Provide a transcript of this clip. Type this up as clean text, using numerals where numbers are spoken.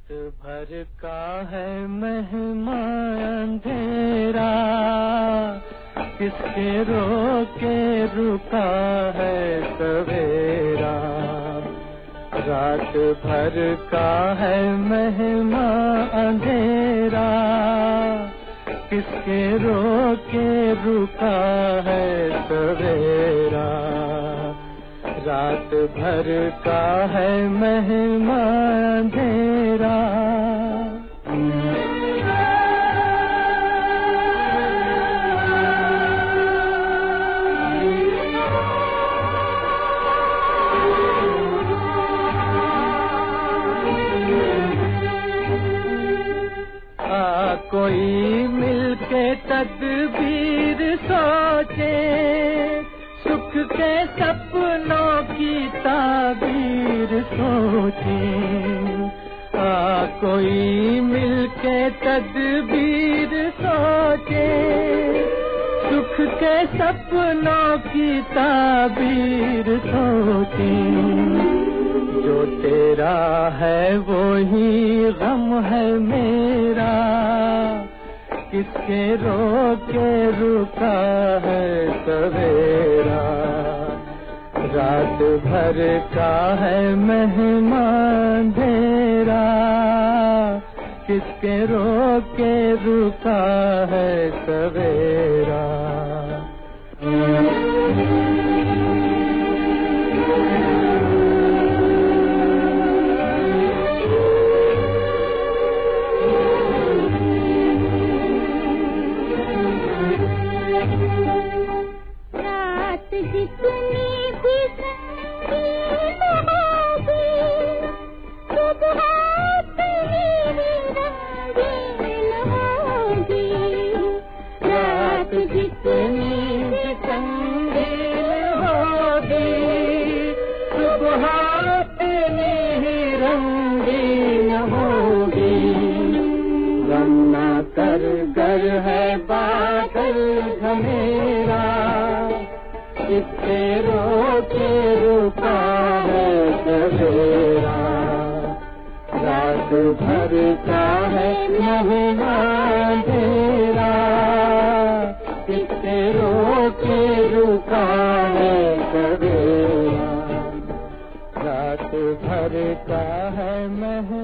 भर का है मेहमान अंधेरा, किसके रोके रुका है सवेरा। रात भर का है मेहमान अंधेरा, किसके रोके रुका है सवेरा। रात भर का है मेहमान अंधेरा। कोई मिलके तदबीर सोचे, सुख के सपनों की ताबीर सोचे। कोई मिलके तदबीर सोचे, सुख के सपनों की ताबीर सोचे। जो तेरा है वो ही गम है मेरा, किसके रोके रुका है सवेरा। रात भर का है मेहमान अंधेरा, किसके रोके रुका है सवेरा। कर है बादल घमेरा, किसके रोके रुका है सवेरा। रात भर का है मेहमान अंधेरा, किसके रोके रुका है सवेरा। रात भर का है मेहमान